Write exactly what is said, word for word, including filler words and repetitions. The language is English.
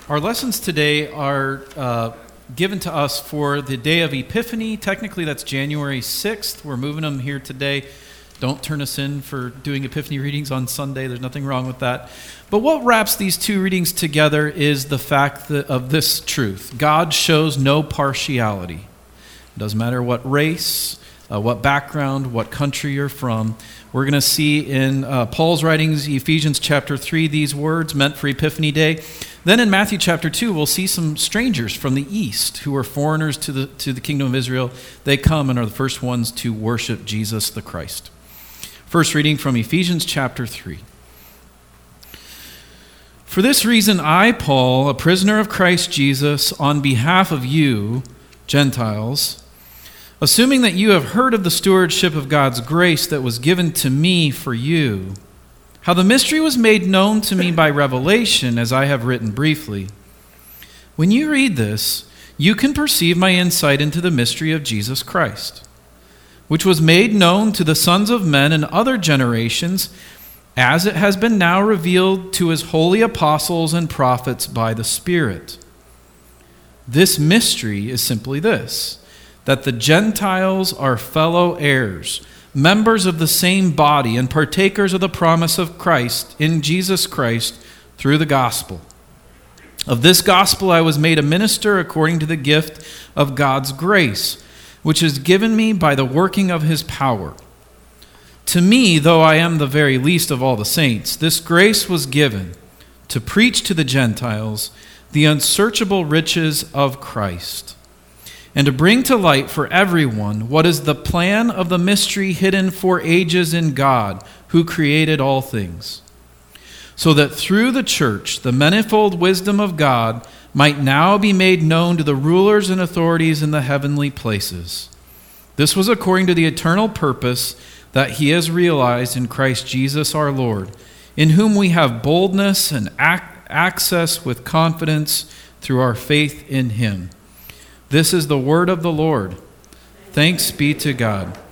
Our lessons today are uh, given to us for the day of Epiphany. Technically, that's January sixth. We're moving them here today. Don't turn us in for doing Epiphany readings on Sunday. There's nothing wrong with that. But what wraps these two readings together is the fact that, of this truth. God shows no partiality. It doesn't matter what race, uh, what background, what country you're from. We're going to see in uh, Paul's writings, Ephesians chapter three, these words meant for Epiphany Day. Then in Matthew chapter two, we'll see some strangers from the east who are foreigners to the, to the kingdom of Israel. They come and are the first ones to worship Jesus the Christ. First reading from Ephesians chapter three. For this reason, I, Paul, a prisoner of Christ Jesus, on behalf of you, Gentiles, assuming that you have heard of the stewardship of God's grace that was given to me for you, how the mystery was made known to me by revelation, as I have written briefly. When you read this, you can perceive my insight into the mystery of Jesus Christ, which was made known to the sons of men in other generations, as it has been now revealed to his holy apostles and prophets by the Spirit. This mystery is simply this, that the Gentiles are fellow heirs, members of the same body, and partakers of the promise of Christ in Jesus Christ through the gospel. Of this gospel I was made a minister according to the gift of God's grace, which is given me by the working of his power. To me, though I am the very least of all the saints, this grace was given to preach to the Gentiles the unsearchable riches of Christ, and to bring to light for everyone what is the plan of the mystery hidden for ages in God, who created all things, so that through the church the manifold wisdom of God might now be made known to the rulers and authorities in the heavenly places. This was according to the eternal purpose that he has realized in Christ Jesus our Lord, in whom we have boldness and ac- access with confidence through our faith in him. This is the word of the Lord. Thanks be to God.